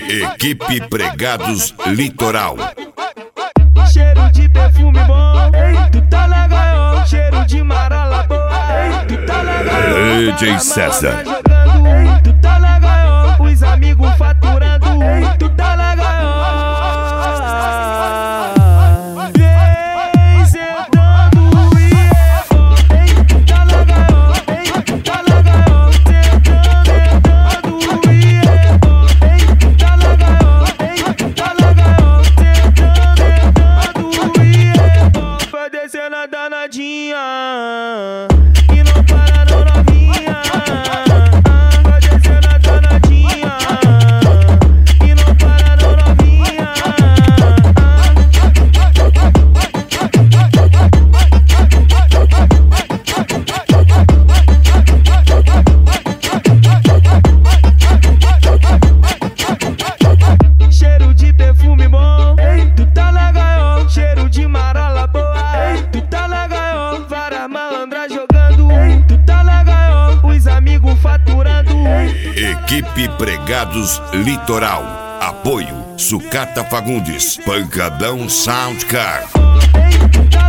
Equipe Pregados Litoral. Cheiro de perfume bom, tu tá legal. Cheiro de marola boa, tu tá legal. DJ César. Tu tá legal. Os amigos faturando, tu tá legal. Vem sentando e é bom, tu tá legal. Tu tá legal. Sentando e é bom, tu tá legal. Tu tá legal. Sentando e é bom. Vai descendo a danadinha e não para não novinha. Vai descendo a danadinha e não para não novinha. Cheiro de perfume bom, tu tá legal. Cheiro de marola boa, tu tá legal. Várias malandras jogando, tu tá legal. Os amigos faturando. Equipe Pregados Litoral. Apoio Sucata Fagundes. Pancadão Soundcar. Tu tá